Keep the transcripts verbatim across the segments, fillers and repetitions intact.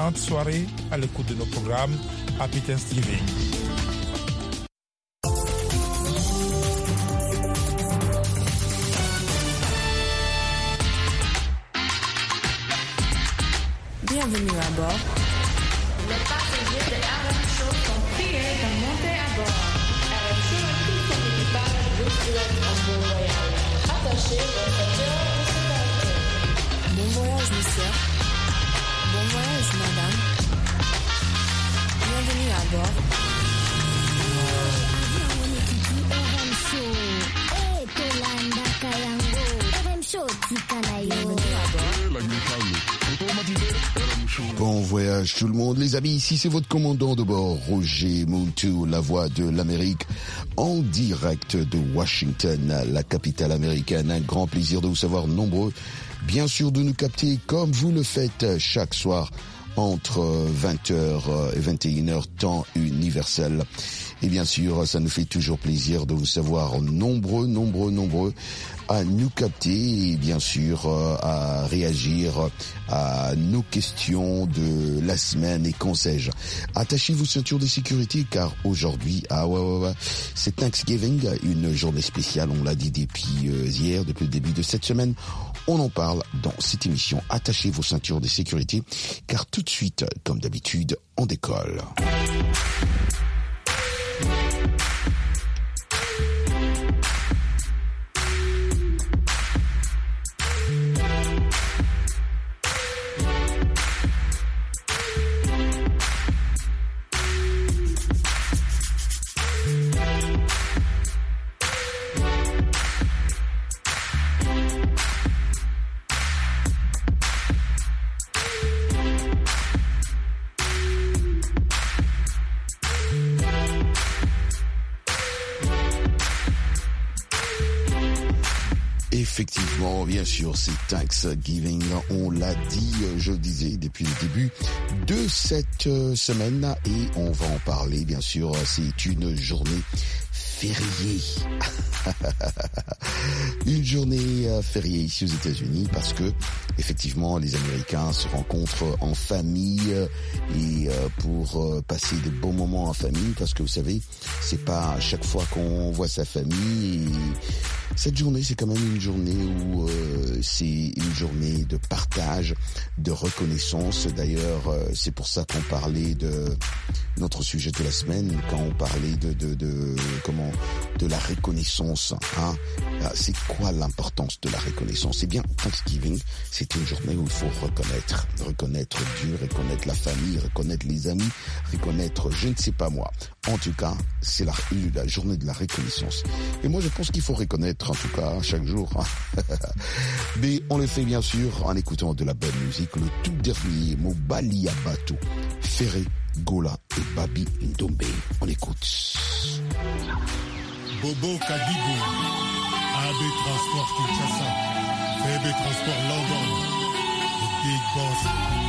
excellente soirée à l'écoute de nos programmes. Happy Thanksgiving. Bienvenue à bord. Les passagers de R M Show sont priés de monter à bord. R M Show et tout son équipage vous souhaitent un bon voyage. Attachez vos ceintures de sécurité. Bon voyage, monsieur. Bon voyage, madame. Bienvenue à bord. Bienvenue à bord. Bon voyage tout le monde, les amis, ici c'est votre commandant de bord, Roger Muntu, la voix de l'Amérique, en direct de Washington, la capitale américaine. Un grand plaisir de vous savoir nombreux, bien sûr de nous capter comme vous le faites chaque soir entre vingt heures et vingt et une heures temps universel. Et bien sûr, ça nous fait toujours plaisir de vous savoir nombreux, nombreux, nombreux à nous capter et bien sûr à réagir à nos questions de la semaine et qu'en sais-je. Attachez vos ceintures de sécurité car aujourd'hui, ah ouais, ouais, ouais, c'est Thanksgiving, une journée spéciale, on l'a dit depuis euh, hier, depuis le début de cette semaine. On en parle dans cette émission. Attachez vos ceintures de sécurité car tout de suite, comme d'habitude, on décolle. Effectivement, bien sûr, c'est Thanksgiving. On l'a dit, je le disais, depuis le début de cette semaine et on va en parler, bien sûr. C'est une journée fériée. Une journée fériée ici aux États-Unis parce que, effectivement, les Américains se rencontrent en famille et pour passer de bons moments en famille parce que, vous savez, c'est pas à chaque fois qu'on voit sa famille et cette journée, c'est quand même une journée où euh, c'est une journée de partage, de reconnaissance. D'ailleurs, euh, c'est pour ça qu'on parlait de notre sujet de la semaine, quand on parlait de, de, de comment, de la reconnaissance. Hein. C'est quoi l'importance de la reconnaissance? Eh bien, Thanksgiving, c'est une journée où il faut reconnaître, reconnaître Dieu, reconnaître la famille, reconnaître les amis, reconnaître, je ne sais pas moi. En tout cas, c'est la, la journée de la reconnaissance. Et moi, je pense qu'il faut reconnaître, en tout cas, chaque jour. Mais on le fait, bien sûr, en écoutant de la bonne musique. Le tout dernier, Mobali Abato, Ferré, Gola et Babi Ndombe. On écoute. Bobo Kadigo, A B Transport Kinshasa, F B Transport London, The Big Boss.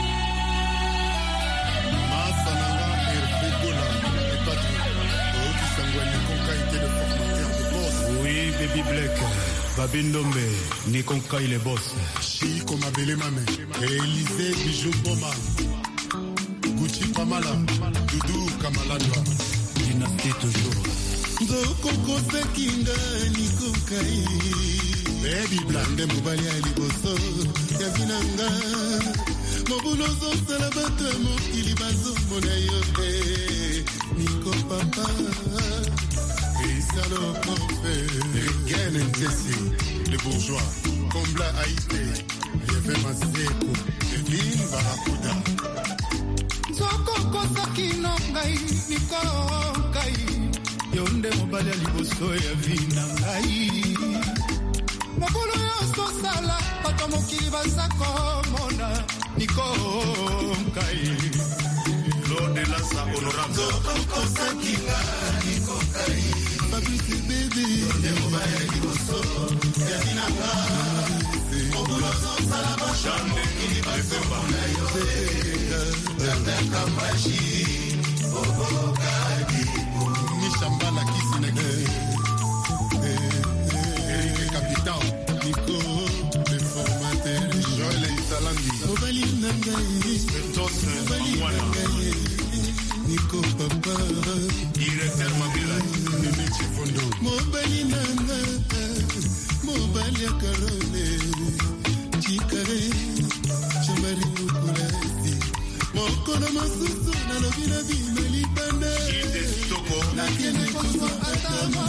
Masananga, Hervé Gola, et Patrick, Oti Sangwani Konka était le formateur de boss. Oui, Baby Black, Babi Ndombe, Nikonka il est boss. Chico Mabele Mame, Élysée Bijou Boma, Gucci Pamala, Doudou Kamaladwa, Dynastie toujours. Zoko Sekinga Nikokai Baby Blande Mobali Aliboso Yavinanga Mobulozo Salabata Mokili Bazo Monayote Niko Papa Isalo Konfe Rigen Ntesi Le bourgeois Kombla Haïté Yeve Maseko Evelyne Barakuda Zoko Sekinongai Niko Kai Yonde mobali liboso ya vina ngai Mokolo yoso sala Bato mokili bazako mona Niko kai Lord de Lassa honorable Zoko sakinga Niko kai Fabrice baby Yonde mobali liboso ya vina ngai Mokolo yoso sala Bato mokili bazako mona Yonde kambashi Bobo kadi Shambala Kisineke Eric Capitan Nico le formateur Joël Italandi Obali Nanga Nico Papa, directeur Mabila, Nene Chifondo, Mobali Nanga, Mobali Karone, Chikare, Chamari Mukulasi, Mokono Masusu, Nalobina Bimeli Banda, Nakene Koso Atama,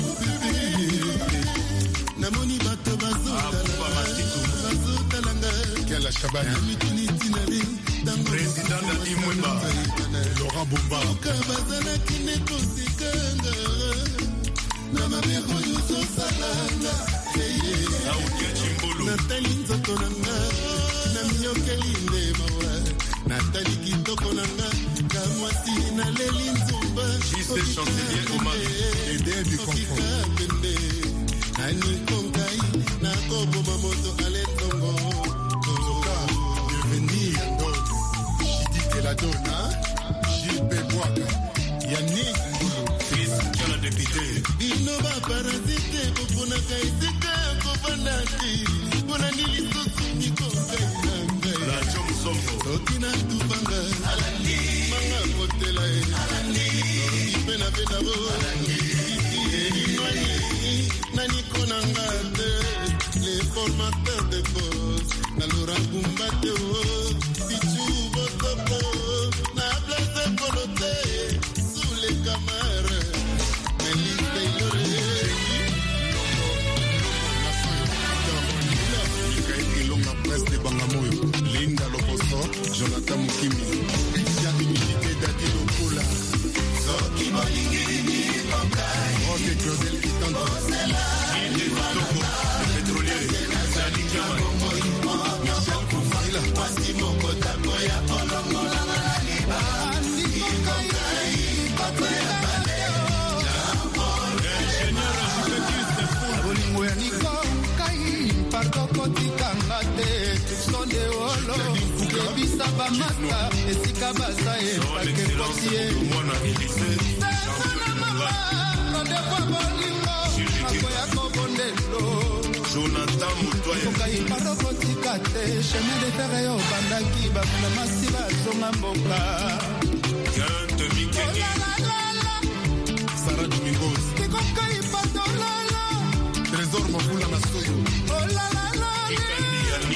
Namoni Bato Bazuta, Bazuta Langa, Kela Shabani, Mitinitinari, Président Dadi Mwemba, Laurent Bumba, Kabazana Kineko Sikanga, Namameko Yuso Salanga, Naudia Chimbolo, Nathalie Nzotonanga, Namioke Linde Mawa, Nathalie Kitoko Nanga, Kamwati Naleli Nzumba, Juste chancelier Omar, et d'air du confort. Nani Konkai, Nakobo Mamoto Aletongo, Tozoka, bienvenue à Ndone, Chidi Teladona, Gilles Beboaka, Yannick Ngoulou, fils de la députée. Innova Parasite, Popona Kaisika, Kofanati, Bonanili Sosu, Niko Kainanga, La Jomsombo, Sotina Tubanga, Alandi, Manga Kotela, Alandi, Ipena Pedabo, Alandi, Nani Konangate, les formateurs de boss, Nalora Gumbate, Pichu Botopo, Na Place Polote, sous les camarades, Mélis Tayloré, Longa Presse de Bangamoyo, Linda Loposo, Jonathan Mukimi, Christian Imité Dadi Lopola, Soki Bolingini, Bonkai, Roque Claudel Kitando, Gilles Toko, le pétrolier, Sadi Kamal, Michel Koufila, Wasimo Kotakoya, Olongola, Naliba, Andi Bonkai, Papaya Baleo, ingénieur architecte Foul, Bolingo ya Niko, Kai, Parto Kotikanga te, Tucson de Olo, Kebisa Bamasa, Esika Basae, Pake Potier, Mwana Elise, Jonathan Moutoya Kokai Parokotika te chemin de fer yo bandaki ba masi ba zonga mboka Gante Mikeni Sarah Domingos Kokai Patolala Trésor Mabula Masoyo Oh la la la Ikandi Ali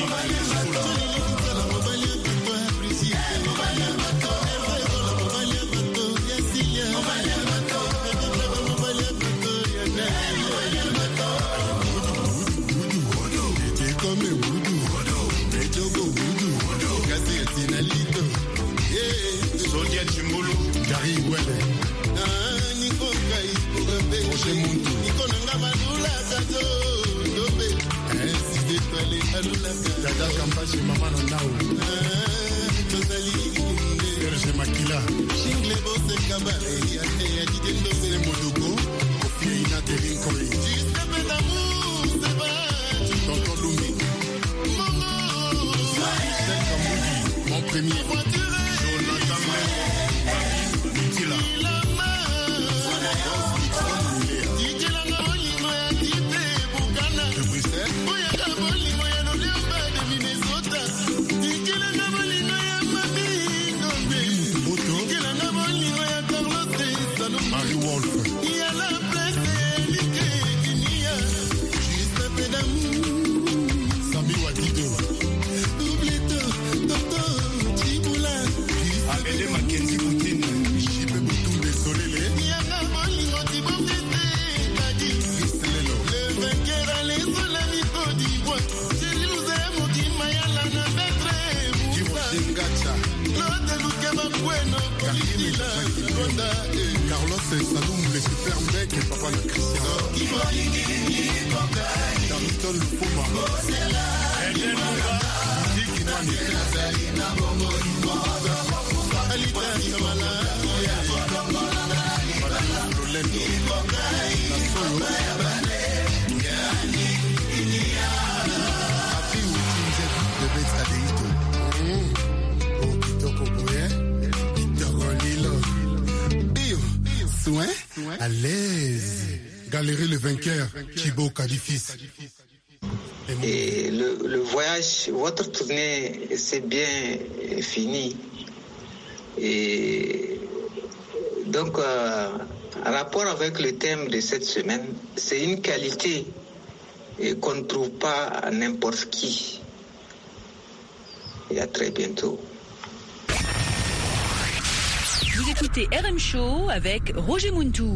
Sodia Chimbolo, Gary Welle, Nico Kai, Roger Muntu, Nico Nangamadula, Kato, Dobe, six étoiles, Alula, Dada Kampachi, Maman Nao, Totali, Serge Makila, Shingle Bosse Kabale, Yadidendo, Modogo, Kofi Inate Linkoi, Giuseppe d'amour, c'est vrai, Tonton Lumi, Momo, Michel Kamoudi, mon premier voiture. Carlos Saloum, le super mec et papa le Christian. Darlington Fuma. Eden Mouba. Diki Nani. Alita Samala. Madame Lolendo. Nasolo. Api Outinze de Beth Adeito. Oh, Kitoko Boye. Kitoko Lilo. Soin, à l'aise. Galérer le vainqueur, Chibo Kadifis. Et le, le voyage, votre tournée, c'est bien fini. Et donc, euh, en rapport avec le thème de cette semaine, c'est une qualité qu'on ne trouve pas à n'importe qui. Et à très bientôt. Vous écoutez R M Show avec Roger Muntou.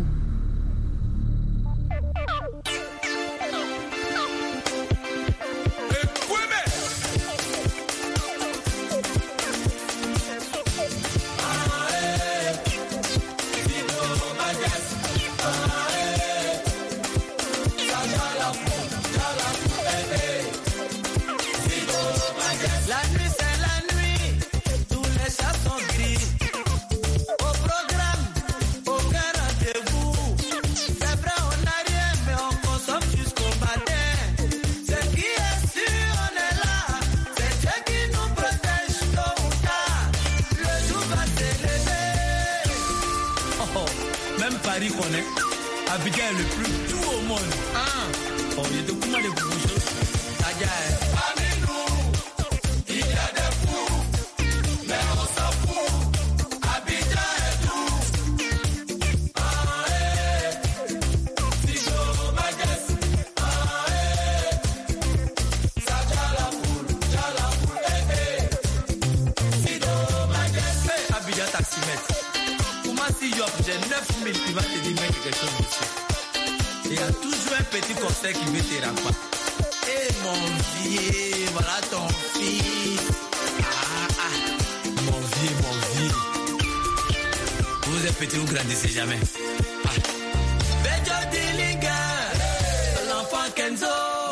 Abidjan est le plus doux au monde. Ah, oh, il y a de comment les bouges. Parmi nous, il y a des fous, mais on s'en fout. Abidjan est doux. Ah, eh, Figo Magues. Ah, eh, ça jala foule, jala foule, eh, eh. Figo Magues. Hey, Abidjan taximètre. Si j'ai neuf mille, il va te dire mec quelque chose dessus. Il y a toujours un petit conseil qui veut te rappeler. Eh mon vieux, voilà ton fils. Ah ah, mon vieux, mon vieux. Vous êtes petit, vous grandissez jamais. Ah. Bejo Dilinga, l'enfant Kenzo.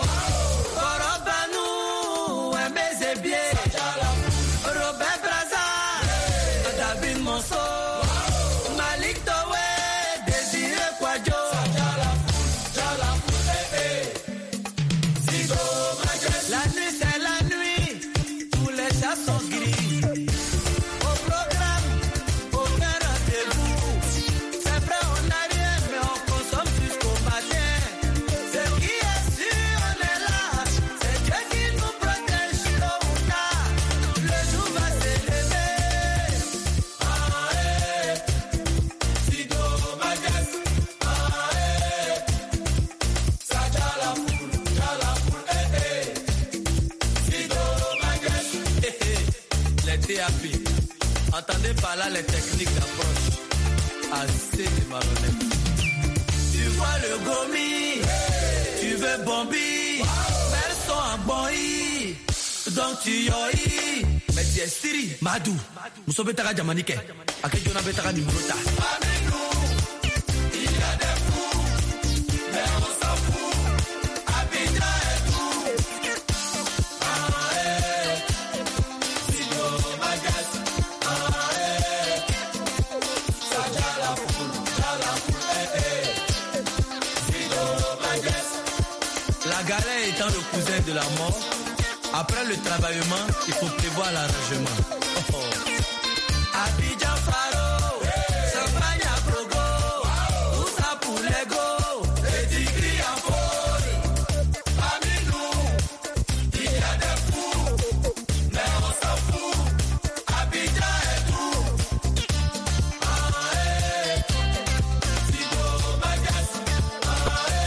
Korobanou, Mbeze Bie. Robert Braza, David Monso. Entendez par là les techniques d'approche. Assez de malhonnête. Tu vois le gomi, tu veux bombi, mais sont en boi, donc tu yoi. Mais tu es Siri, Madou, Mousso Betara Jamanike, Akejona Betara Nimrota. Parmi nous, il y a des fous, mais on s'en fout. Abidjan est tout. Ah, eh, Figo Magues. La galère étant le cousin de la mort, après le travaillement, il faut prévoir l'arrangement. Oh oh. Abidjan Faro, Champagne à Brogo, Oussa pour l'ego, les tigris en folie. Parmi nous, il y a des fous, mais on s'en fout. Abidjan est tout. Ah, eh, Figo Magues. Ah, eh.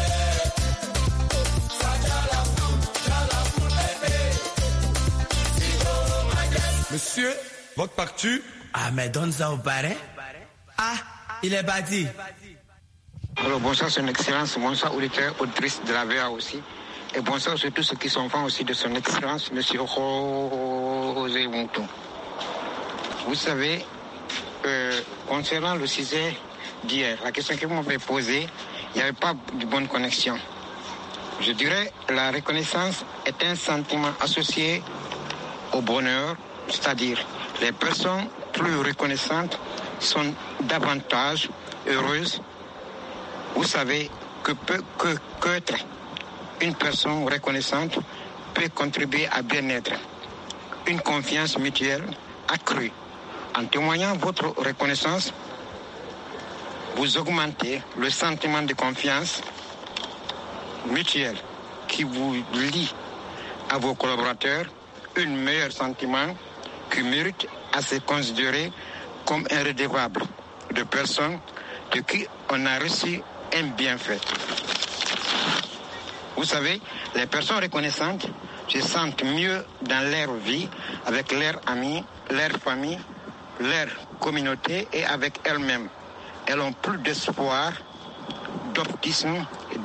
Monsieur, votre partu? Ah, mais donne ça au parrain. Ah, il est bâti. Alors, bonsoir, son excellence. Bonsoir, auditeurs, auditrices de la V A aussi. Et bonsoir sur tous ceux qui sont fans aussi de son excellence, monsieur Roger Muntou. Vous savez, euh, concernant le sujet d'hier, la question que vous m'avez posée, il n'y avait pas de bonne connexion. Je dirais la reconnaissance est un sentiment associé au bonheur, c'est-à-dire les personnes plus reconnaissantes sont davantage heureuses. Vous savez que peut que qu'être une personne reconnaissante peut contribuer à bien-être, une confiance mutuelle accrue. En témoignant votre reconnaissance, vous augmentez le sentiment de confiance mutuelle qui vous lie à vos collaborateurs un meilleur sentiment qui mérite à se considérer comme un redevable de personnes de qui on a reçu un bienfait. Vous savez, les personnes reconnaissantes se sentent mieux dans leur vie avec leurs amis, leur famille, leur communauté et avec elles-mêmes. Elles ont plus d'espoir, d'optimisme,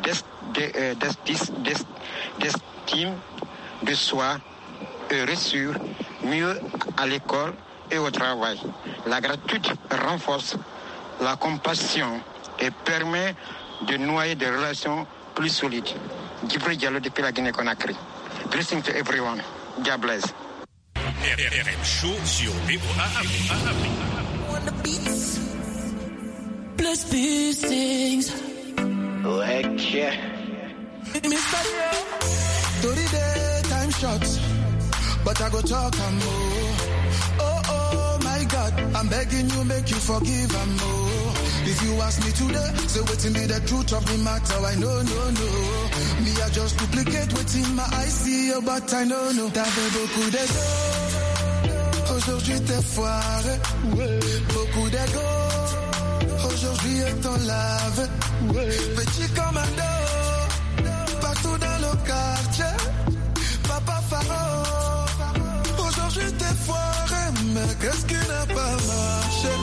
d'estime de soi et réussir mieux à l'école et au travail. La gratitude renforce la compassion et permet de noyer des relations plus solides. Djibril Diallo depuis la Guinée-Conakry. Blessing to everyone. God bless. R M Show sur B O A Afrique. Plus piercings. Ouais, Mister Tori day time short, but I go talk and more. Oh oh my God, I'm begging you, make you forgive and more. If you ask me today, say waiting be the truth of the matter. I know, no, no. Me I just duplicate waiting my eyes see you, but I know, no. T'avais beaucoup d'ego, aujourd'hui t'es foiré. Beaucoup d'ego, aujourd'hui est en lave. Petit commando, partout dans le quartier. Papa Pharaon, aujourd'hui t'es foiré, mais qu'est-ce qui n'a pas marché?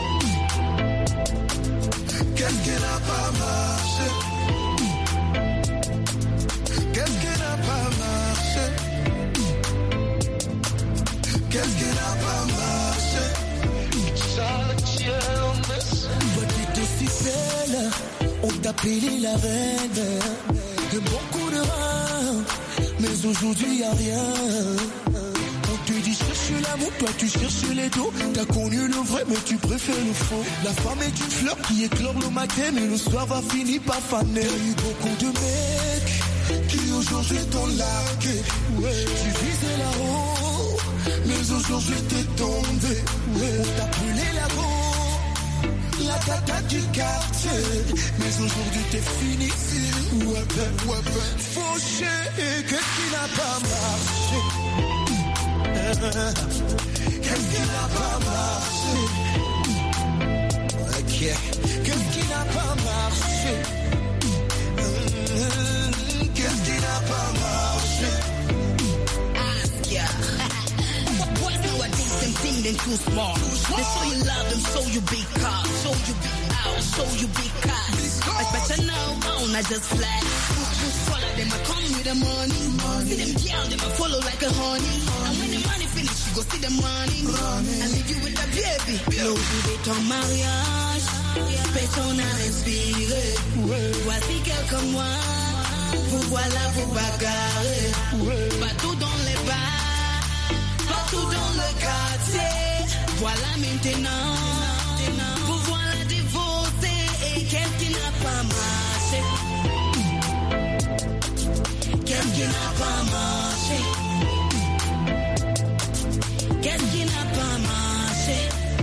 Qu'est-ce qui n'a pas marché? Qu'est-ce qui n'a pas marché? Qu'est-ce qui n'a pas marché? Toi tu étais si belle, on t'appelait la reine. De beaucoup de reins, mais aujourd'hui y'a rien. On te dit cherche l'amour, toi tu cherches les dos. T'as connu le vrai mais tu préfères le faux. La femme est une fleur qui éclore le matin mais le soir va finir par faner. T'as eu beaucoup de mecs qui aujourd'hui t'ont largué. Ouais. Tu visais là-haut mais aujourd'hui t'es tombé. Ouais. On t'appelait la go, la tata du quartier, mais aujourd'hui t'es fini. Ouais ben, ouais ben, fauché, qu'est-ce qui n'a pas marché? Qu'est-ce qui n'a pas marché? Ok. Qu'est-ce qui n'a pas marché? Qu'est-ce qui n'a pas marché? Ask ya. Boys nowadays them think they too smart. They show you love them, show you big cars, show you big house, show you big cars. I better know, I just flat. Follow them, I come with the money. See them girl, them I follow like a honey. And when the money finish, you go see the money. I leave you with the baby. L'eau de ton mariage, personne à respirer. Voici quelques mois, vous voilà, vous bagarrez. Partout dans les bars, partout dans le quartier. Voilà maintenant, vous voilà divorcé. Et qu'est-ce qui n'a pas marché? Qu'est-ce qui n'a pas marché? Qu'est-ce qui n'a pas marché?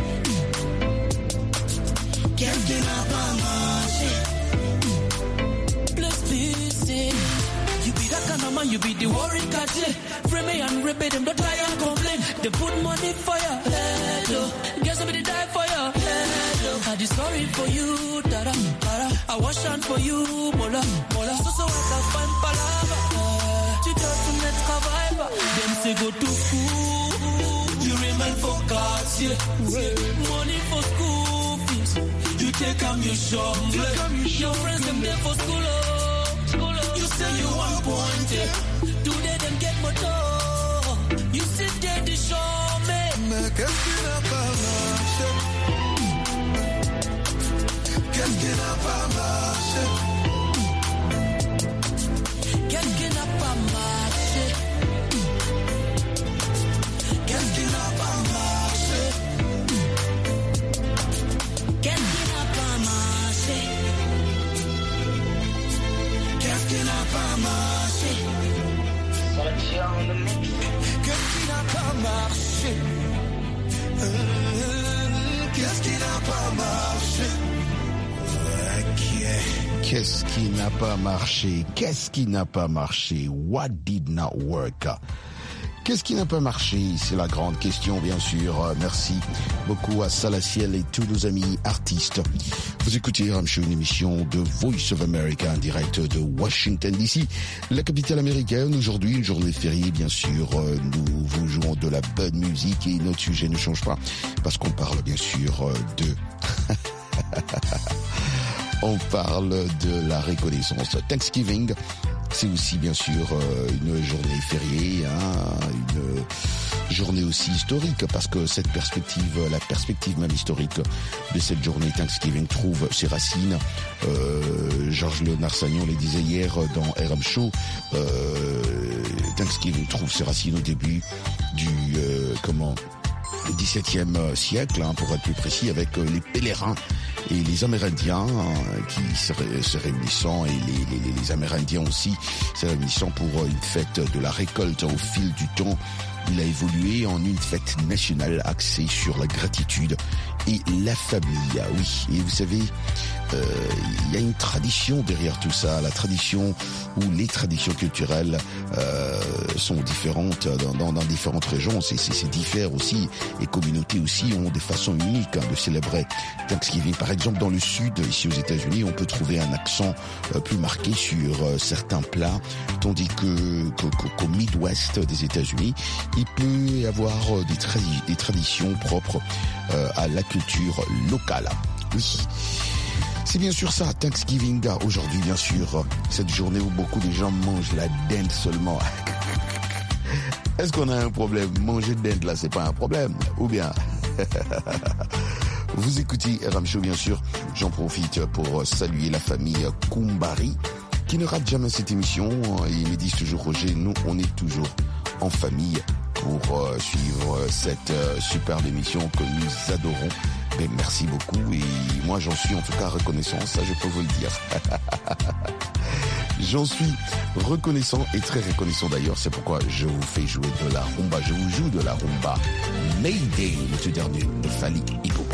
Qu'est-ce qui n'a pas marché? Plus busy. You be that kind of man, you be the worried catcher. Free me and rip it, them don't try and complain. They put money for your head, oh. Get somebody die for your head, oh. I just sorry for you, dada, dada. I wash hand for you, mola, mola. So so I can find palava. Tu dois tout mettre travail, them say go to school. You remain for quartier. Money for school fees. You take on your shoulder. Your friends them there for school, oh. You say you want pointed. Today them get motor. You sit there to show me. Mais qu'est-ce qui n'a pas marché? Qu'est-ce qui n'a pas marché? Qu'est-ce qui n'a pas marché? Qu'est-ce qui n'a pas marché? Qu'est-ce qui n'a pas marché? Qu'est-ce qui n'a pas marché? Qu'est-ce qui n'a pas marché? Qu'est-ce qui n'a pas marché? Ok. Qu'est-ce qui n'a pas marché? Qu'est-ce qui n'a pas marché? What did not work? Qu'est-ce qui n'a pas marché? C'est la grande question, bien sûr. Merci beaucoup à Salaciel et tous nos amis artistes. Vous écoutez R M Show, une émission de Voice of America en direct de Washington D C, la capitale américaine. Aujourd'hui, une journée fériée, bien sûr. Nous vous jouons de la bonne musique et notre sujet ne change pas parce qu'on parle, bien sûr, de... On parle de la reconnaissance. Thanksgiving, c'est aussi bien sûr une journée fériée, hein, une journée aussi historique, parce que cette perspective, la perspective même historique de cette journée Thanksgiving trouve ses racines. Euh, Georges Léonard Sagnon le disait hier dans R M Show, euh, Thanksgiving trouve ses racines au début du euh, comment dix-septième siècle, hein, pour être plus précis, avec euh, les pèlerins et les Amérindiens hein, qui se, ré, se réunissant, et les, les, les Amérindiens aussi se réunissant pour euh, une fête de la récolte. Au fil du temps, il a évolué en une fête nationale axée sur la gratitude et la famille. Ah oui, et vous savez, euh, il y a une tradition derrière tout ça, la tradition où les traditions culturelles euh, sont différentes dans, dans, dans différentes régions. C'est, c'est, c'est diffère aussi, et communautés aussi ont des façons uniques hein, de célébrer Thanksgiving. Par exemple, dans le sud, ici aux États-Unis, on peut trouver un accent euh, plus marqué sur euh, certains plats, tandis que, que, que qu'au Midwest des États-Unis, il peut y avoir euh, des, tradi- des traditions propres euh, à la culture locale. Oui. C'est bien sûr ça, Thanksgiving. Aujourd'hui, bien sûr, cette journée où beaucoup de gens mangent la dinde seulement. Est-ce qu'on a un problème? Manger de dinde, là, c'est pas un problème. Ou bien... Vous écoutez R M Show, bien sûr. J'en profite pour saluer la famille Koumbari, qui ne rate jamais cette émission. Ils me disent toujours, Roger, nous, on est toujours en famille pour euh, suivre cette euh, superbe émission que nous adorons. Et merci beaucoup, et moi j'en suis en tout cas reconnaissant, ça je peux vous le dire. J'en suis reconnaissant et très reconnaissant d'ailleurs, c'est pourquoi je vous fais jouer de la rumba, je vous joue de la rumba Mayday, ce dernier de Fally Ipupa.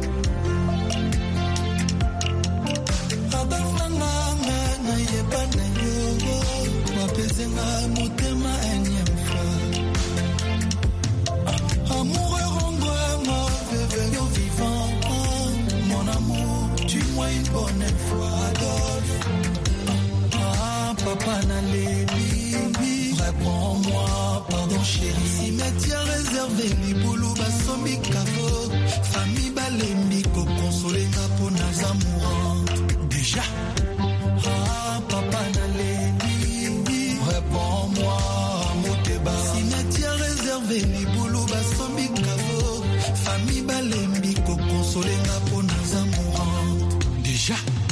Une bonne fois, Adolphe. Ah, papa Nalébi, réponds-moi, pardon chérie. Cimetière réservé, Liboulou, Basombi, Kavo, famille Balembi, consoler pour nos amourants. Déjà. Ah, papa Nalébi, réponds-moi, Moteba. Cimetière réservé, Liboulou, Basombi, Kavo, famille Balembi, consoler pour nos amourants. Déjà,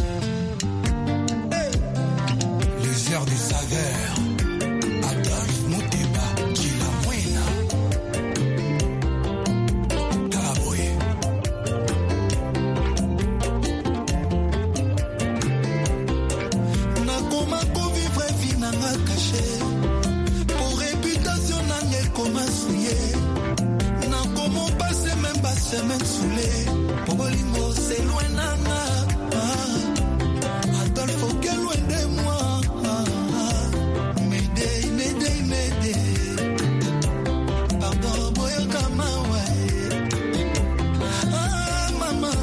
hey. Les airs des saveurs, Adolphe Moteba, Gila Buena, Caraboye. Nakoma ko vivre vie nanga caché, pour réputation nanga koma souillé, nakoma passer même pas semaine saoulée, pour bolingo c'est loin nanga. Adolphe, quel loin de moi. Mayday, Mayday, Mayday. Pardon, boy, kama ouais. Ah, maman.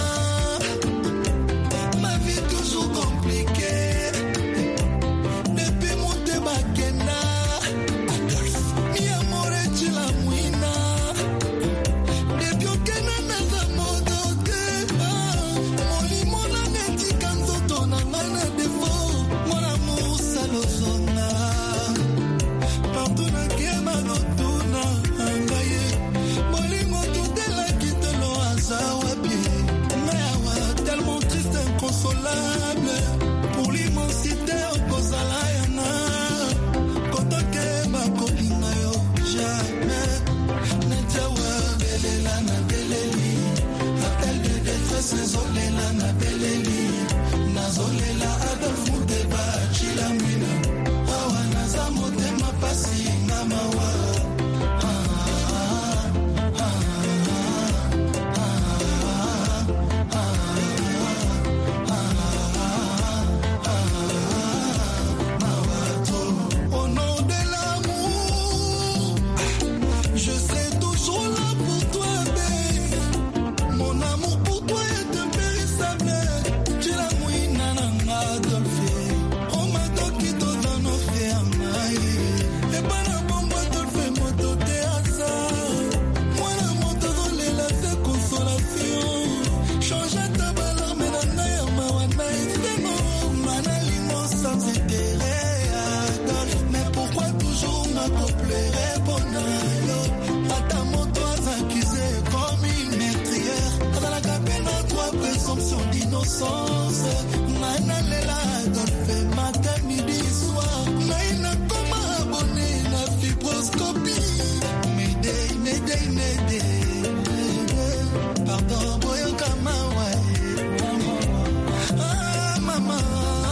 Ma vie toujours compliquée. Depuis mon débakena. Adolphe, mi amore, tu la mouina. Depuis aucun an, n'a modote. innocence. Manalela Adolphe matin midi soir. Naina koma abonné na fibroscopie. Mayday, mayday, mayday. Pardon, boyo kama wae. Ah maman,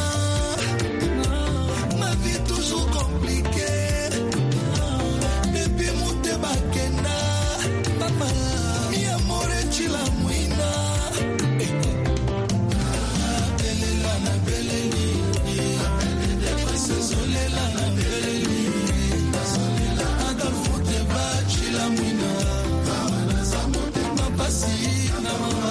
ma vie toujours compliquée. Depuis monter bakena, maman, mi amore chila muina. Belela na beleli, sezolela na beleli, Adolphe te ba chila muina. Ma pasi na mama.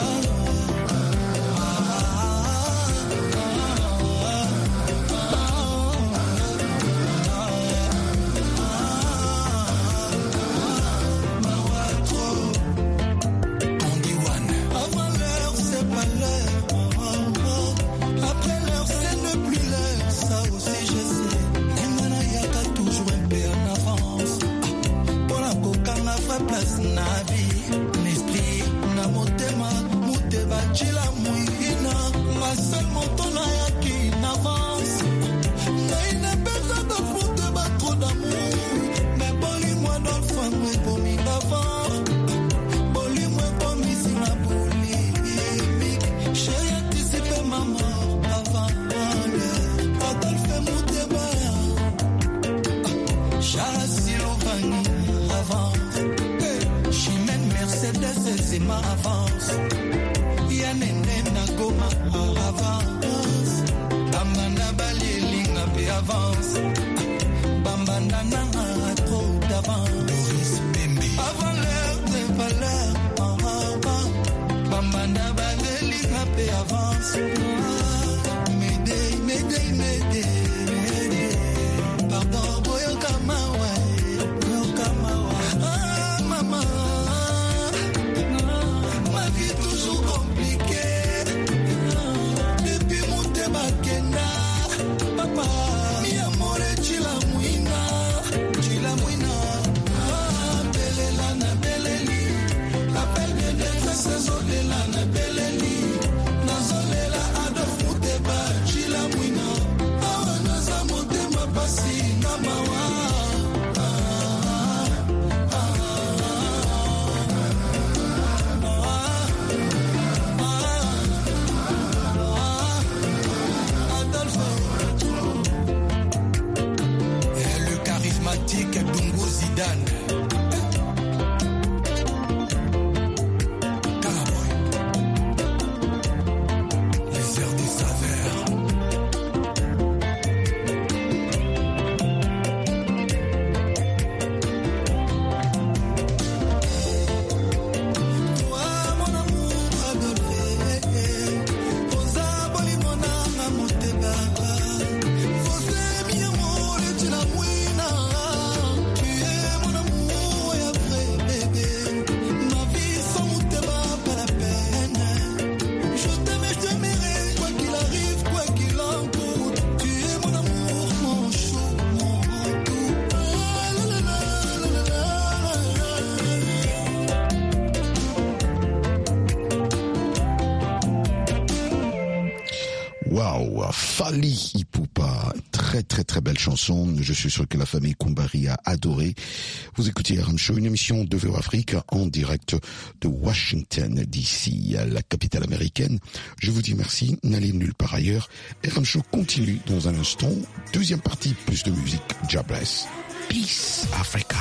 Waouh, Fally Ipupa, très très très belle chanson. Je suis sûr que la famille Kumbari a adoré. Vous écoutez R M Show, une émission de V O Afrique en direct de Washington D C, la capitale américaine. Je vous dis merci, n'allez nulle part ailleurs. R M Show continue dans un instant. Deuxième partie, plus de musique. God bless. Peace Africa.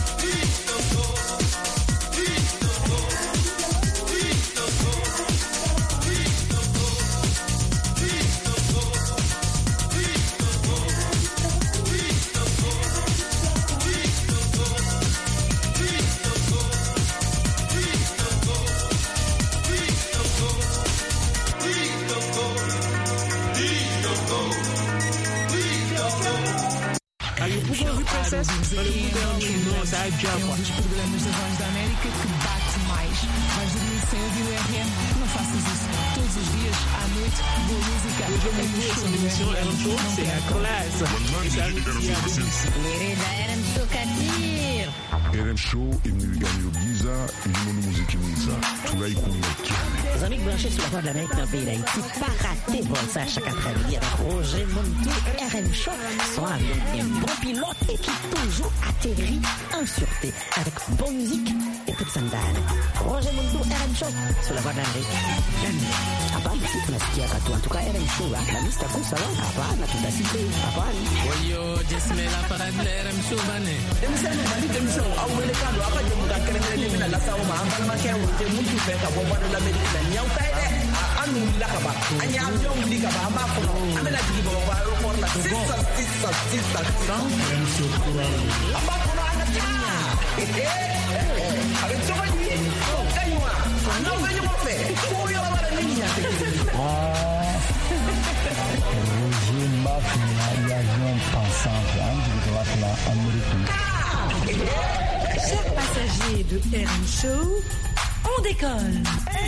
É um dos programas da Voz da América que bate mais. Vais dormir sem ouvir o R M? Não faças isso. Todos os dias, à noite, boa música. R M Show, c'est la classe. Querida, era um tocadinho. R M Show imiliganyo giza ilimono muziki mwiza tunaikunya cyane. Les amis branchés sur la voie de l'Amérique dans le pays d'Haïti, pas rater bon ça chaque après-midi avec Roger Montou et R M Show. Sont avec un bon pilote et qui toujours atterrit en sûreté avec bonne musique et toute sandale. Roger Montou, R M Show sur la voie de l'Amérique. Hapana, si tunasikia katu. En tout cas, R M Show, la mista kusa wa. Hapana, tutasikia. Hapana. Oyo, jesmela para R M Show bane. Demisema bali demisema au wele kando akaje mudakere mele na la sawa ma ambal ma kewo te mutu fe ka bo bana la mele na nyaw tay de anu la ka ba anya avion li ka ba amba ko amela digi bo ba ro ko la sisa sisa sisa R M Show kura amba ko na ana tinya eh eh avec ça ni oh kaywa non va yo fe ko yo la bara ni nya te ah Roger Mafia l'avion pensant Andrew Glafla américain. Chers passagers de R M Show, on décolle.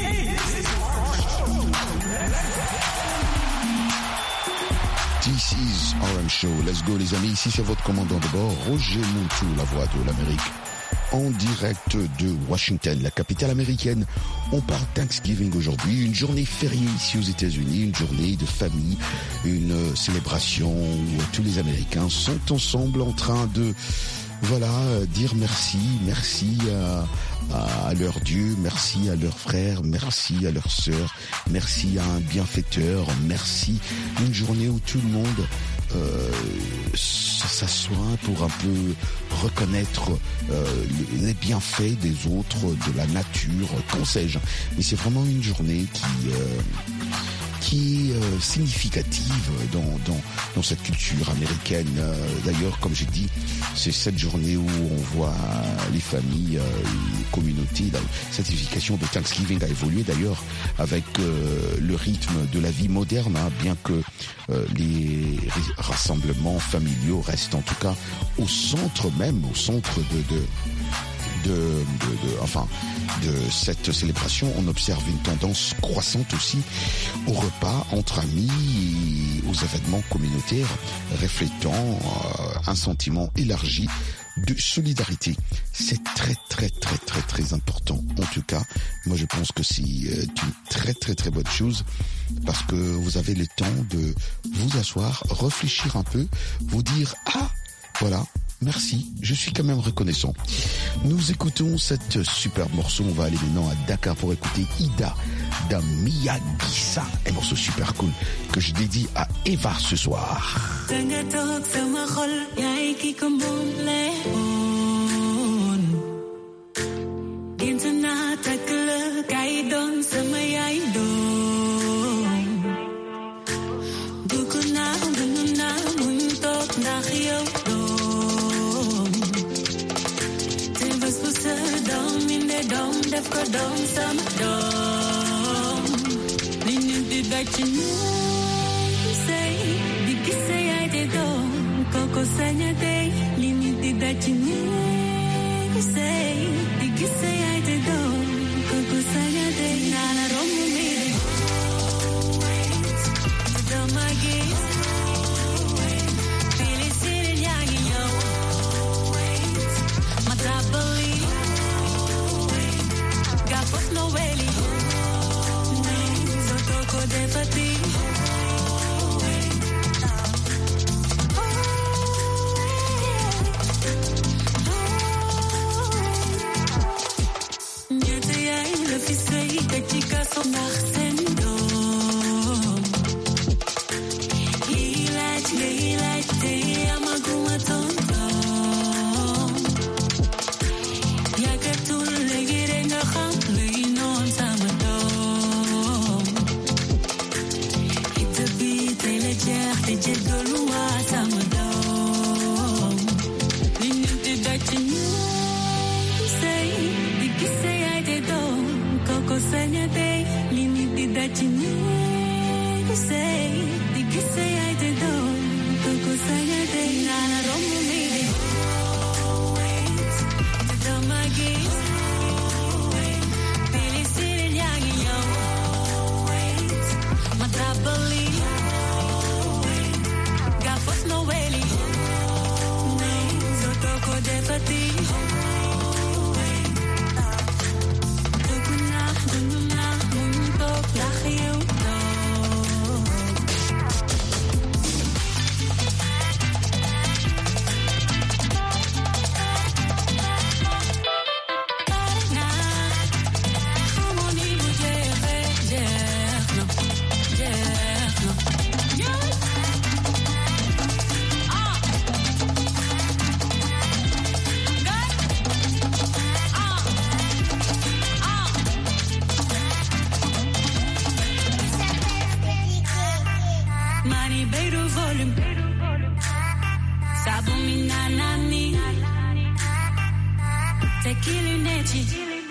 This is R M Show. Let's go les amis. Ici c'est votre commandant de bord, Roger Montou, la voix de l'Amérique. En direct de Washington, la capitale américaine. On parle Thanksgiving aujourd'hui, une journée fériée ici aux États-Unis, une journée de famille, une célébration où tous les Américains sont ensemble en train de, voilà, dire merci, merci à, à leur Dieu, merci à leurs frères, merci à leurs sœurs, merci à un bienfaiteur, merci. Une journée où tout le monde Euh, s'assoit pour un peu reconnaître euh, les bienfaits des autres, de la nature, qu'en sais-je. Mais c'est vraiment une journée qui euh, qui est euh, significative dans, dans, dans cette culture américaine. Euh, d'ailleurs, comme j'ai dit, c'est cette journée où on voit les familles, euh, les communautés. La certification de Thanksgiving a évolué d'ailleurs avec euh, le rythme de la vie moderne, hein, bien que euh, les rassemblements familiaux restent en tout cas au centre même, au centre de... de De, de, de, enfin, de cette célébration. On observe une tendance croissante aussi au repas entre amis et aux événements communautaires reflétant euh, un sentiment élargi de solidarité. C'est très très très très très important. En tout cas, moi je pense que c'est une très très très bonne chose parce que vous avez le temps de vous asseoir, réfléchir un peu, vous dire ah voilà, merci, je suis quand même reconnaissant. Nous écoutons cette superbe morceau. On va aller maintenant à Dakar pour écouter Ida d'Amiyagisa, un morceau super cool que je dédie à Eva ce soir. Def ko doom sama doom li ñu di daj ci ñu sey di gise yaay de doom koko saña dey li ñu di daj ci ñu sey di gise yaay de doom koko saña dey nana romb mi de dama gis fili siri yaa ngi ñëw ma tabali Gafos no weli, so toko de pati. Nyete ya le fisei que chica son narsendo. Hilat, hilat, te amaguma tonto. Ya que tú le quieres ngaja. Te jego lua sama dom Linu te dachi ñu Say Di gise ay te dom Koko sanya te Linu te dachi ñu Say Di gise ay te dom Koko sanya te Nana rombo mi de Te doma gis Pili siri liangi yo Matrabali no weli, so toko de pati. Mani beiro volume. Sabumi nanani. Tequila nechi.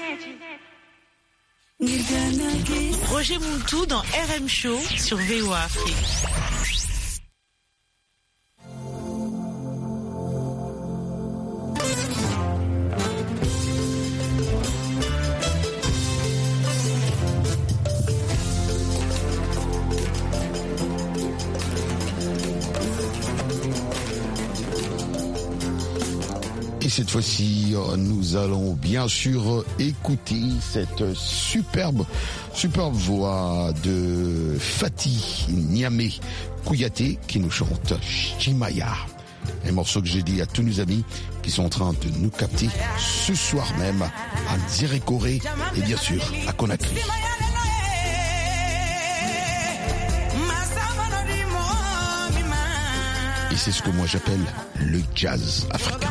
Roger Mountou dans R M Show sur V O A Afrique. Et cette fois-ci, nous allons bien sûr écouter cette superbe, superbe voix de Fatih Niamé Kouyaté qui nous chante Chimaya. Un morceau que j'ai dit à tous nos amis qui sont en train de nous capter ce soir même à Nzérékoré et bien sûr à Conakry. Et c'est ce que moi j'appelle le jazz africain.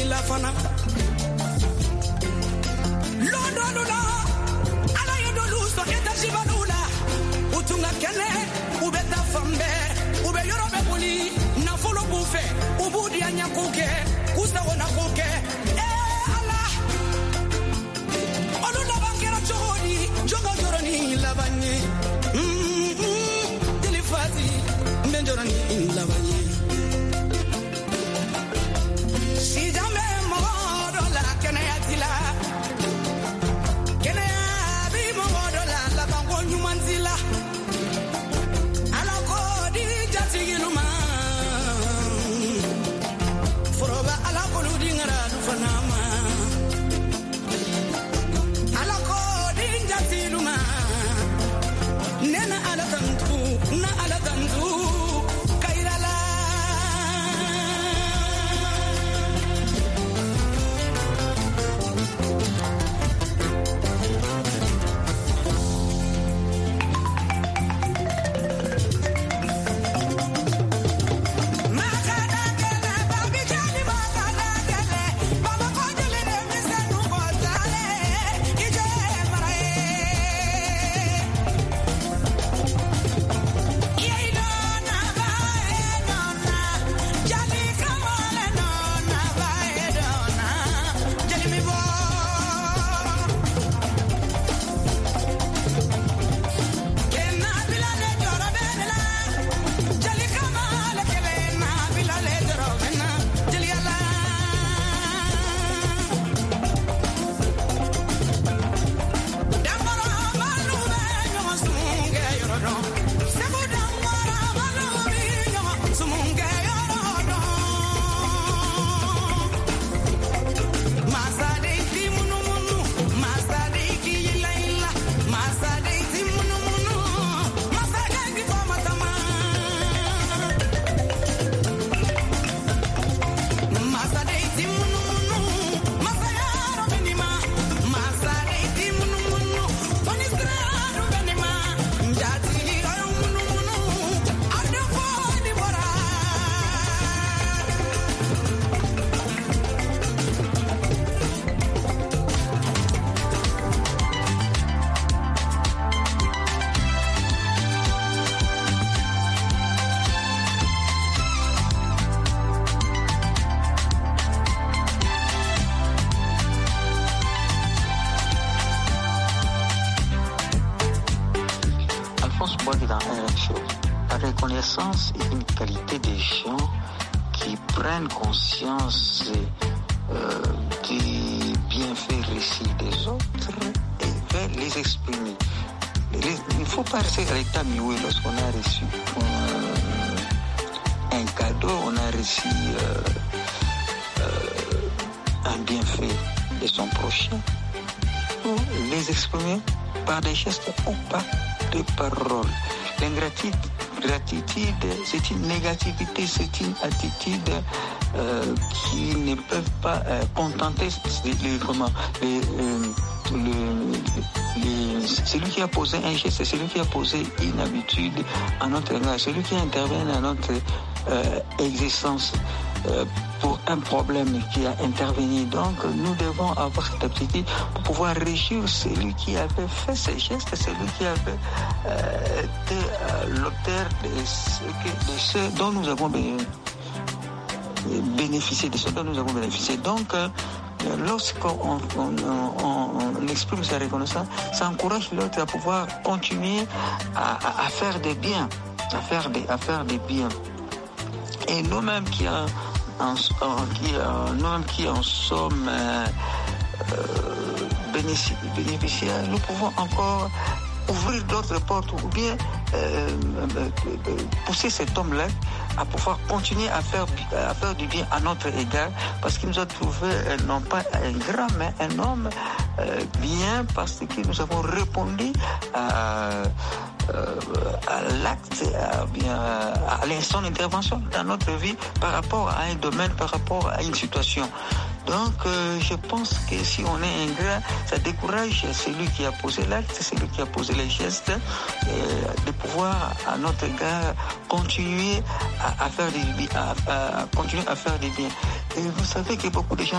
Lord, Lord, Lord, ala yodolu fɛ u b'u di an ɲɛ k'u kɛ k'u sagona k'u kɛ ee ala olu laban kɛra cogo di jɔn ka jɔrɔ ni laban ye jeli fati n bɛ jɔrɔ ni laban ye sijan bɛ mɔgɔ dɔ la kɛnɛya ti la kɛnɛya bi mɔgɔ dɔ la laban ko ɲuman ti la ala ko di jatigilu ma foroba ala kolu di ŋara du fana ma ala ko di jatigilu ma ne na ala tantu na ala tantu kairala La reconnaissance est une qualité des gens qui prennent conscience euh, des bienfaits reçus des autres et veulent les exprimer. Les, il ne faut pas rester à l'état mioué lorsqu'on a reçu un, un cadeau, on a reçu euh, euh, un bienfait de son prochain. Pour les exprimer par des gestes ou par des paroles. L'ingratitude, gratitude, c'est une négativité, c'est une attitude euh, qui ne peuvent pas euh, contenter les, comment, les, euh, le, les, celui qui a posé un geste, c'est celui qui a posé une habitude à notre égard, celui qui intervient dans notre euh, existence euh, pour un problème qui a intervenu. Donc nous devons avoir cette aptitude pour pouvoir réussir celui qui avait fait ces gestes, celui qui avait euh, été euh, l'auteur de ce, de ce dont nous avons bénéficié, de ce dont nous avons bénéficié. Donc euh, lorsqu'on on, on, on, on exprime sa reconnaissance, ça encourage l'autre à pouvoir continuer à, à, à faire des biens, à faire des, à faire des biens. Et nous-mêmes qui en, en, qui, euh, nous-mêmes qui en sommes euh, euh, bénéficiaires, nous pouvons encore ouvrir d'autres portes ou bien euh, euh, pousser cet homme-là à pouvoir continuer à faire, à faire du bien à notre égard, parce qu'il nous a trouvé euh, non pas un grand, mais un homme euh, bien, parce que nous avons répondu à, euh, à l'acte, à, bien, à l'instant d'intervention dans notre vie par rapport à un domaine, par rapport à une situation. Donc, euh, je pense que si on est ingrat, ça décourage celui qui a posé l'acte, celui qui a posé les gestes, euh, de pouvoir, à notre égard, continuer à, à faire des bien, à, à continuer à faire des biens. Et vous savez que beaucoup de gens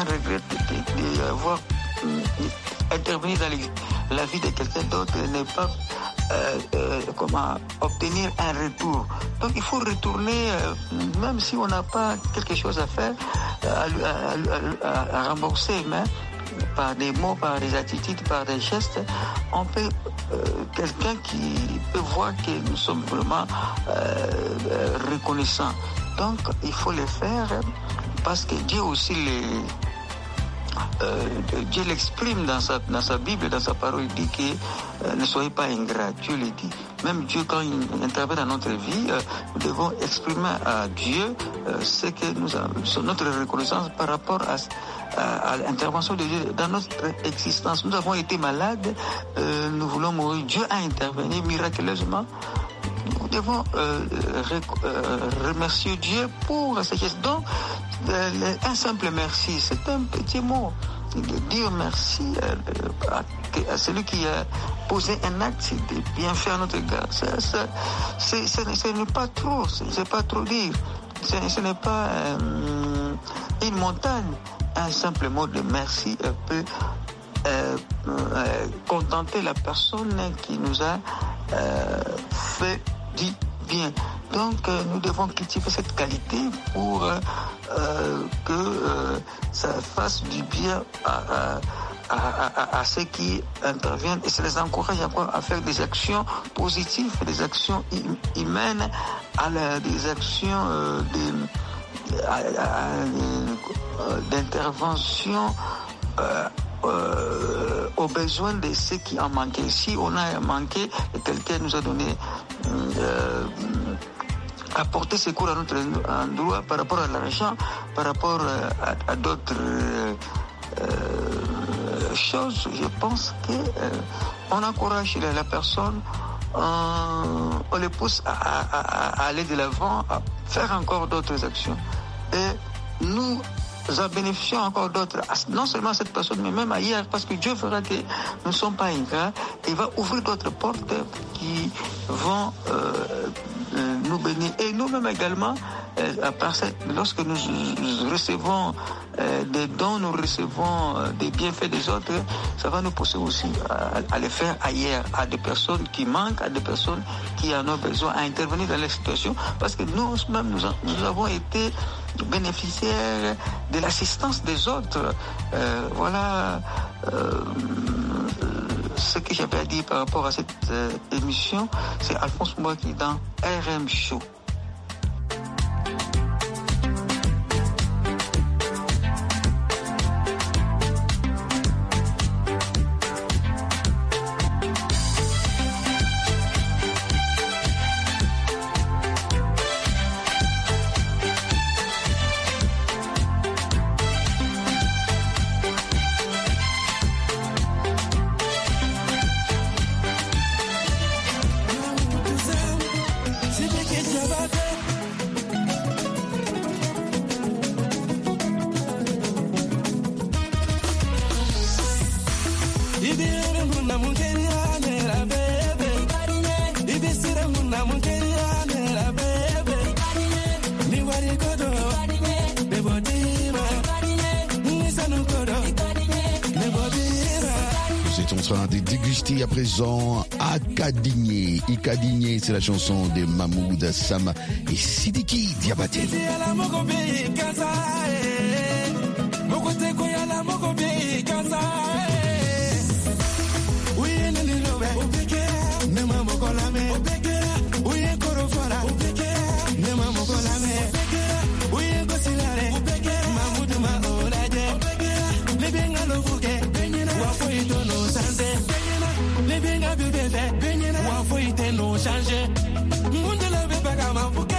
regrettent d'avoir euh, intervenu dans les, la vie de quelqu'un d'autre et ne pas euh, euh, comment obtenir un retour. Donc il faut retourner, euh, même si on n'a pas quelque chose à faire, à, à, à, à rembourser, mais par des mots, par des attitudes, par des gestes, on peut, euh, quelqu'un qui peut voir que nous sommes vraiment euh, reconnaissants. Donc il faut le faire parce que Dieu aussi les... Euh, Dieu l'exprime dans sa, dans sa Bible, dans sa parole, il dit que euh, ne soyez pas ingrats. Dieu le dit. Même Dieu, quand il intervient dans notre vie, euh, nous devons exprimer à Dieu euh, ce que nous avons, notre reconnaissance par rapport à, à, à l'intervention de Dieu dans notre existence. Nous avons été malades, euh, nous voulons mourir. Dieu a intervenu miraculeusement. Nous devons euh, euh, remercier Dieu pour ce geste. Donc, euh, un simple merci, c'est un petit mot. De dire merci euh, à, à celui qui a posé un acte de bien faire à notre égard. Ça, ça, c'est, ce, ce n'est pas trop, c'est pas trop dire. Ce, ce n'est pas euh, une montagne. Un simple mot de merci euh, peut euh, euh, contenter la personne qui nous a euh, fait du bien. Donc euh, nous devons cultiver cette qualité pour euh, euh, que euh, ça fasse du bien à, à, à, à, à ceux qui interviennent et ça les encourage encore à faire des actions positives, des actions humaines, à la, des actions euh, de, à, à, à, d'intervention euh, Euh, aux besoins de ceux qui en manquaient. Si on a manqué et quelqu'un nous a donné euh, apporté secours à notre endroit par rapport à l'argent, par rapport à, à d'autres euh, euh, choses, je pense que euh, on encourage la, la personne, euh, on les pousse à, à, à aller de l'avant, à faire encore d'autres actions. Et nous Nous en bénéficions encore d'autres, non seulement à cette personne, mais même ailleurs, parce que Dieu fera que nous ne sommes pas ingrats et va ouvrir d'autres portes qui vont euh, nous bénir. Et nous-mêmes également, euh, à part ça, lorsque nous, nous recevons euh, des dons, nous recevons euh, des bienfaits des autres, ça va nous pousser aussi à, à les faire ailleurs, à des personnes qui manquent, à des personnes qui en ont besoin, à intervenir dans les situations, parce que nous-mêmes, nous, nous avons été bénéficiaires de l'assistance des autres. Euh, voilà euh, ce que j'avais à dire par rapport à cette euh, émission. C'est Alphonse Moua qui est dans R M Show. À présent, Akadigné. Ikadigné, c'est la chanson de Mahmoud Sam et Sidiki Diabaté. Changer, monde la veut pas comme un bouquet.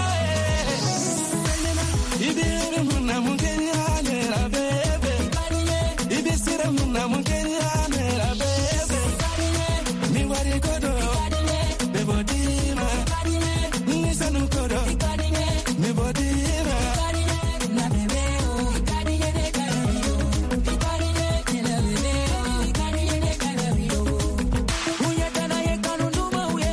Il vient de mon amour, il la bébé. Il vient de mon amour, il la bébé. Mi wari kodo, me bodima. Ni sanu kodo, me bodima. La bébé, kadine de kadine, kadine de la bébé, kadine de kadine. Uya tana ye kanu duma uye.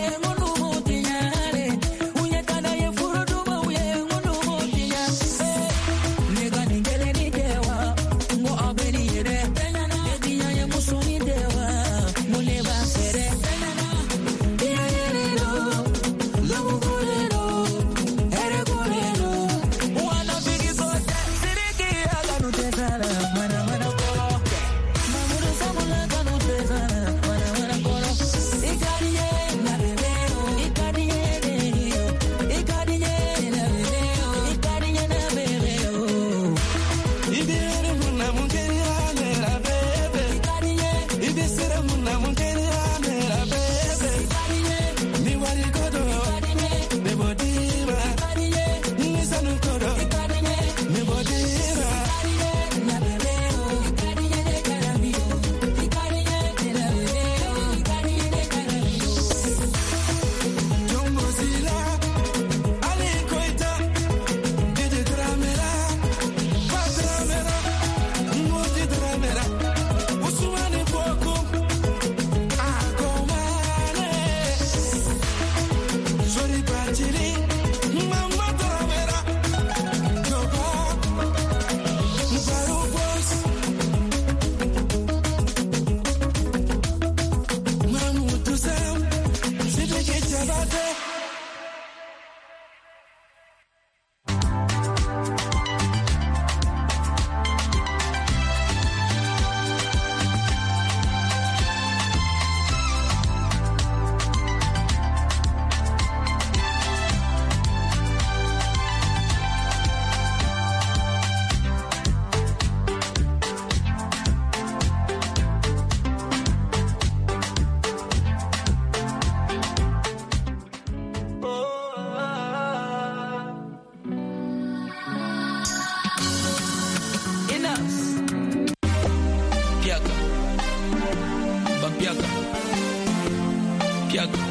Piaga. Piaga.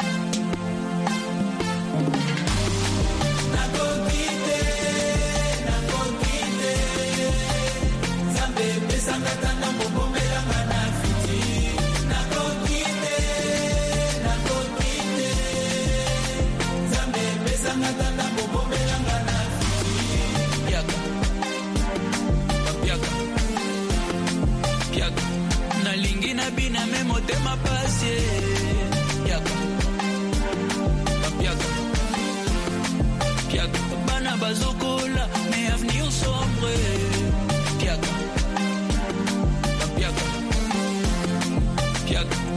Bina me motema pasie Piaga Piaga Piaga Bana bazokola me avenir sombre Piaga Piaga Piaga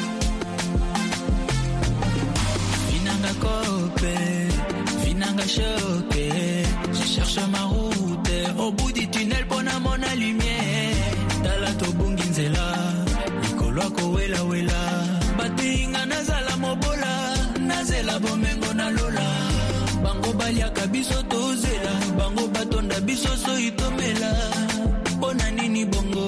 Vinanga cope Vinanga choqué Je cherche ma route Au bout du tunnel pona mona lumière Dala to bunginzela Lwako wela wela Batinga nazala mobola Nazela bomengo na lola Bango baliaka biso tozela Bango batonda biso so itomela Bona nini bongo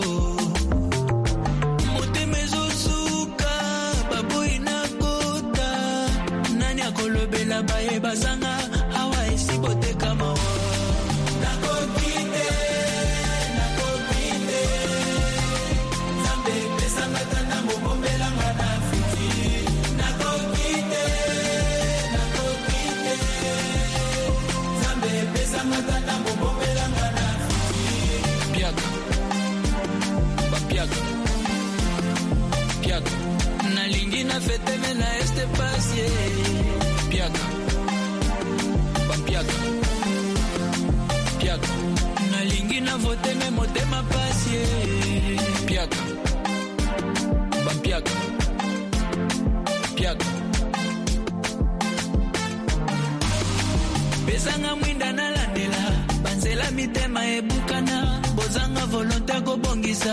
Motemezo suka Babu inakota Nani akolobela bae bazanga Hawa esi bote kama wa Nalingi na fete me na este pasie Piaga Piaga Piaga Nalingi na vote me motema pasie Piaga Piaga Piaga Besanga mwinda na landela Banzela mitema ebukana Bozanga volonté ko bongisa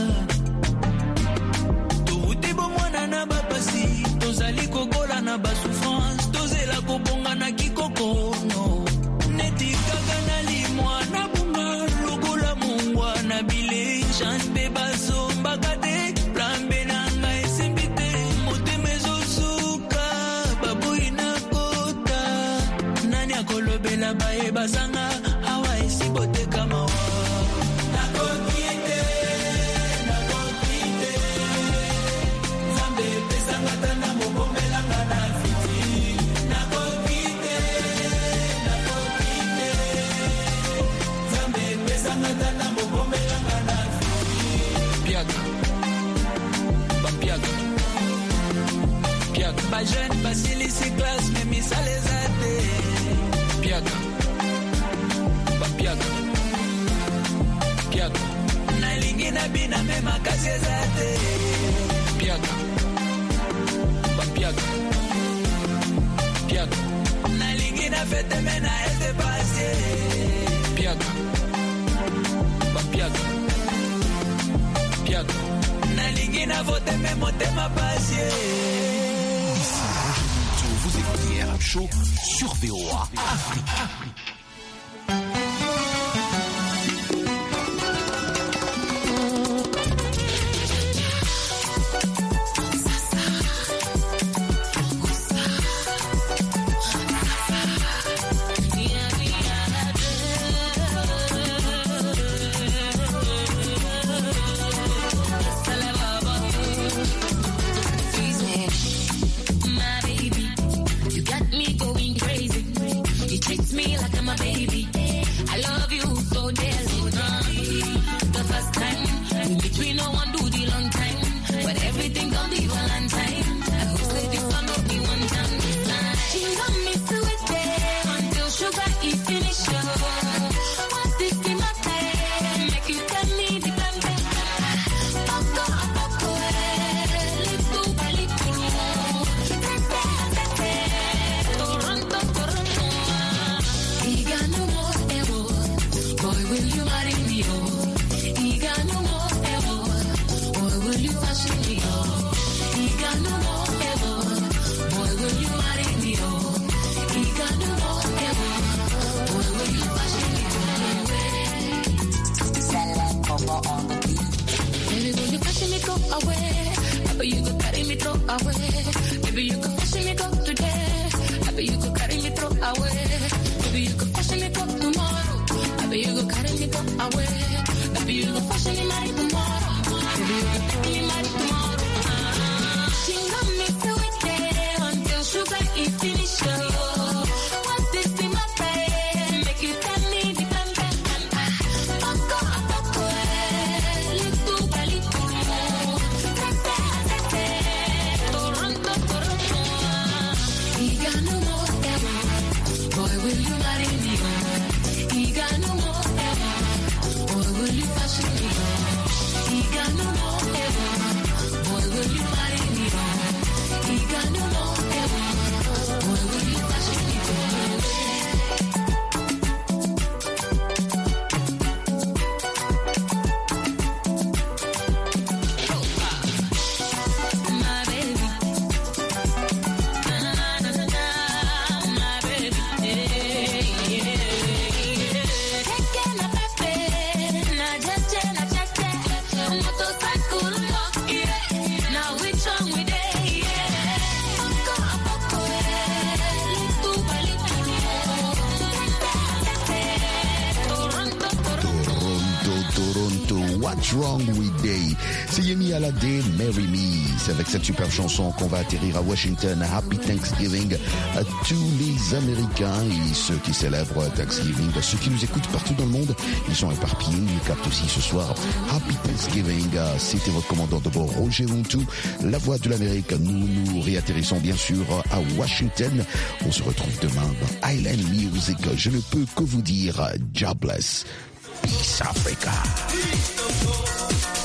na bapasi tozali kokola na basouffrance tozela kobonga na kikoko no neti kaka na limwa na bunga lokola mungwa na bile chance pe basombaka te plambe na ngai esimbi te motema ezosuka baboyi na kota nani akolobela baye bazanga awa esibote kama wa Ba jeune basili si classe mais mi salezate Piaga Ba piaga Piaga Nalingi na bina me makasi zate Piaga Ba piaga Piaga Nalingi na fete me na este pasie Piaga Ba piaga Piaga Nalingi na vote me motema pasie. Vous écoutez R M Show sur V O A Afrique. away. Maybe you could push me go today. Maybe you could carry me through away. Maybe you could push me go tomorrow. Maybe you could carry me go away. Maybe you could push me marry tomorrow. Maybe you could carry me marry tomorrow. She got me to it there until sugar is finished. What is the matter? Make you tell me the time that I'm Paco a Paco, little by little. Toronto, Toronto. He got no more ever. Boy, will you marry me? He got no more ever. Boy, will you fashion me? He got no more ever. Boy, will you marry me? He got no more ever. Boy, will you fashion me? My baby, na na na na, my baby, yeah, yeah. Take na pepe, na jaje na jaje, motorcycle lock, yeah. Now which one we dey, yeah. Paco a Paco, little by little. Toronto, Toronto, Toronto, What's Wrong With Day? C'est Yemi Alade, Marry Me. C'est avec cette superbe chanson qu'on va atterrir à Washington. Happy Thanksgiving à tous les Américains et ceux qui célèbrent Thanksgiving, ceux qui nous écoutent partout dans le monde. Ils sont éparpillés, ils captent aussi ce soir. Happy Thanksgiving. C'était votre commandant de bord, Roger Wuntu, la voix de l'Amérique. Nous nous réatterrissons bien sûr à Washington. On se retrouve demain dans Island Music. Je ne peux que vous dire, God bless. Peace Africa.